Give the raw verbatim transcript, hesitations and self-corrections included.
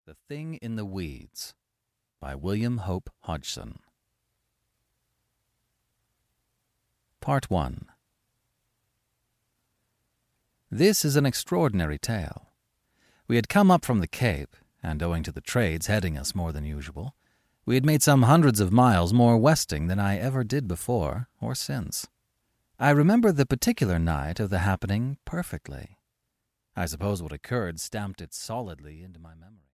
The Thing in the Weeds by William Hope Hodgson. Part one. This is an extraordinary tale. We had come up from the Cape, and owing to the trades heading us more than usual, we had made some hundreds of miles more westing than I ever did before or since. I remember the particular night of the happening perfectly. I suppose what occurred stamped it solidly into my memory.